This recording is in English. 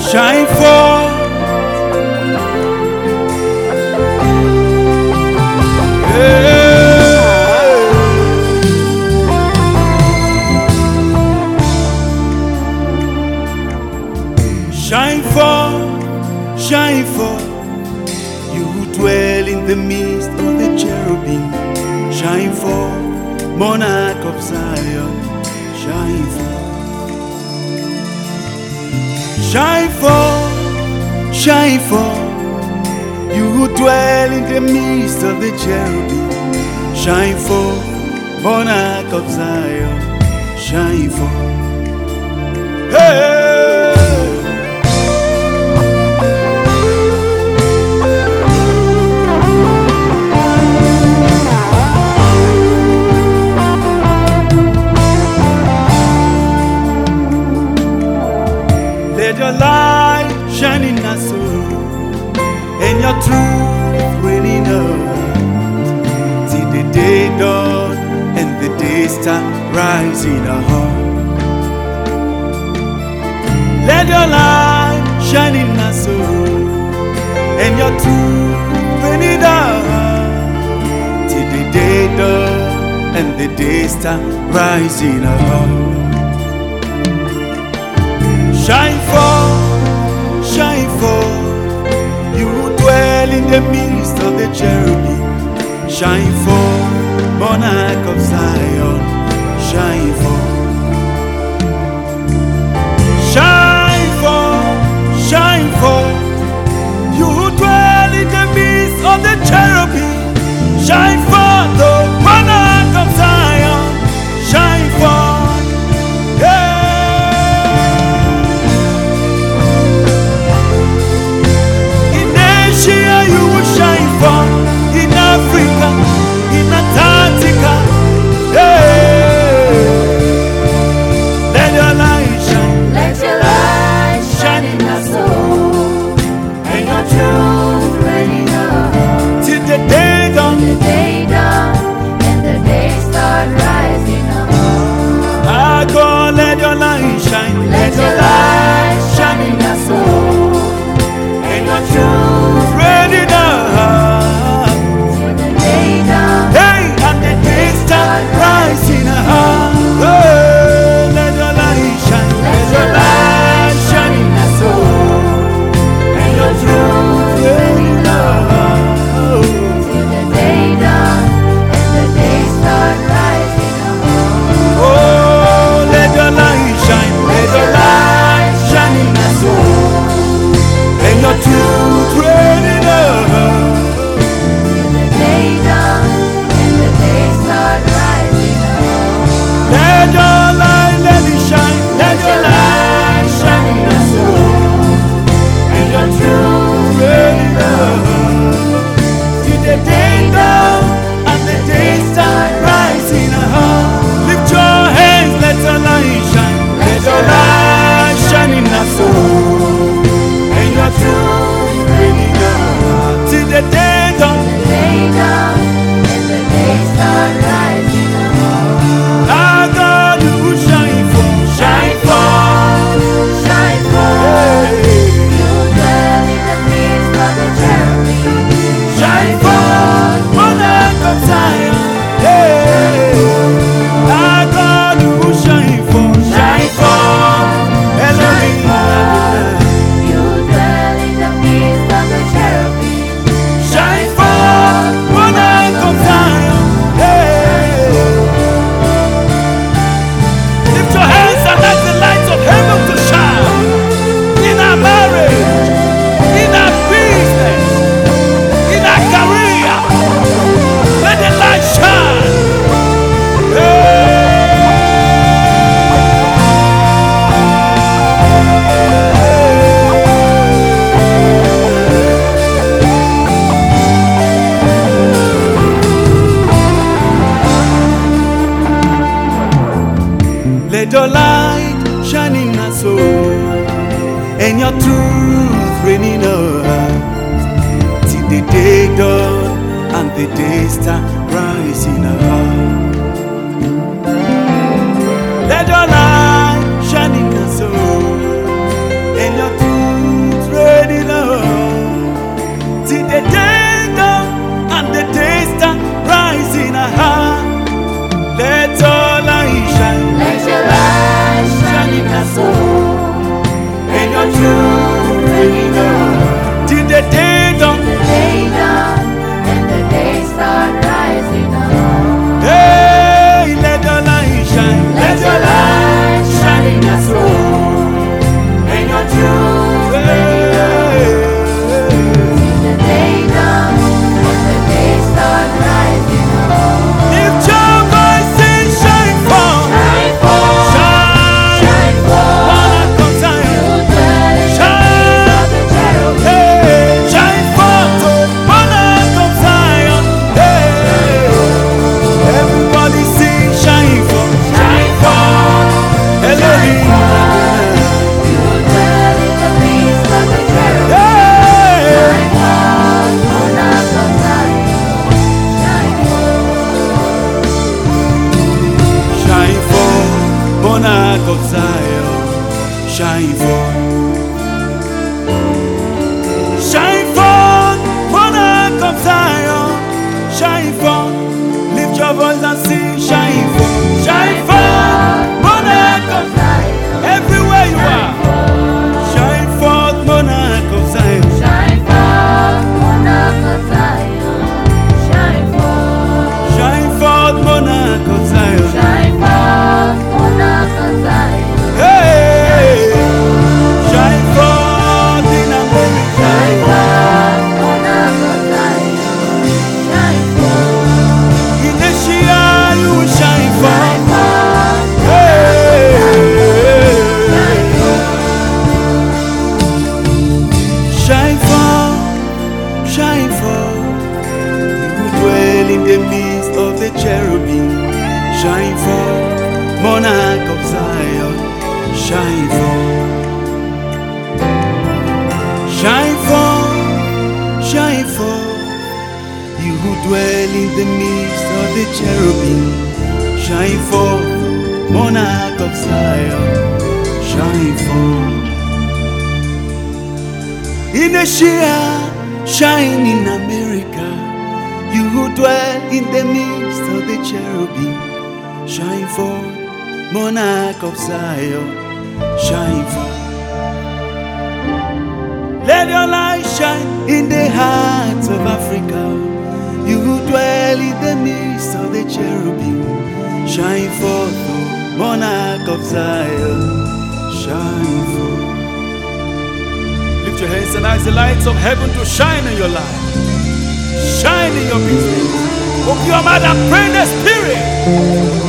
Shine forth. Shine forth, shine forth, you who dwell in the midst of the cherubim. Shine forth, monarch of Zion. Shine forth. Shine forth, shine forth, you who dwell in the midst of the cherubim. Shine forth, monarch of Zion. Shine forth. Hey! Let your light shine in our soul, and your truth reign in us, till the day dawn and the day star rise in our heart. Let your light shine in our soul, and your truth reign in us, till the day dawn and the day star rise in our heart. Shine forth, you who dwell in the midst of the cherubim. Shine forth, monarch of Zion. Shine forth. Shine forth, shine forth, you who dwell in the midst of the cherubim. Shine forth, the monarch of Zion. Shine forth, yeah. You will shine forth in Africa, in Antarctica. Hey. Let your light shine. Let your light shine in our soul, and your truth reign in us, till the day dawn, and the day start rising up. I go, let your light shine. Let your light shine in our soul, and your truth ready now. till the day dawn. Hey, and the day start rising up. Hey, let your light shine. Let your light shine in our soul, and your truth reign in us, till the day dawn and the day start rising up. Oh, let your light shine. Let your light shine in our soul, and your truth reign in us. Till the day dawn and the day start rising up. Let your light, let it shine. Let your light shine in our soul, and your truth reign in us. Till the day dawn and the day start rising up. Lift your hands, let your light shine. Let your light shine in our soul, and your truth reign in us. Till the day dawn, The day dawn and the day start rising up. our God who shine forth, shine forth. Shine forth, you dwell in the midst of the cherubim. Shine forth, monarch of Zion. Hey, our God who shine forth, shine forth. Elohim, You dwell in the midst of the cherubim. shine forth, monarch of Zion. Hey, lift your hands and let the lights of heaven to shine in our marriage, in our business, in our career. Let the light shine. Let your light shine in our soul, and your truth reign in us, till the day dawn and the day star rise in our heart. Let your light shine in our soul, and your truth shine forth. Shine forth, monarch of Zion. Shine forth, lift your voice and sing. Shine forth, shine forth, monarch of Zion. Everywhere you are, shine forth, monarch of Zion. Shine forth, monarch of Zion. Shine forth. Shine forth, monarch of Zion. Shine forth, monarch of Zion. Hey, shine forth in America. Shine forth, monarch of Zion. Shine forth. In Asia, you will shine forth. Shine forth, Hey, shine forth, shine forth. You dwell in the midst of the cherubim. Shine forth, monarch of Zion. Shine forth, shine forth, shine forth. You who dwell in the midst of the cherubim. Shine forth, monarch of Zion. Shine forth. In Asia, shine in America. You who dwell in the midst of the cherubim. Shine forth, monarch of Zion. Shine forth. Let your light shine in the hearts of Africa. You who dwell in the midst of the cherubim. Shine forth, monarch of Zion. Shine forth. Lift your hands and ask the lights of heaven to shine in your life. Shine in your business. Open your mouth and pray in the Spirit.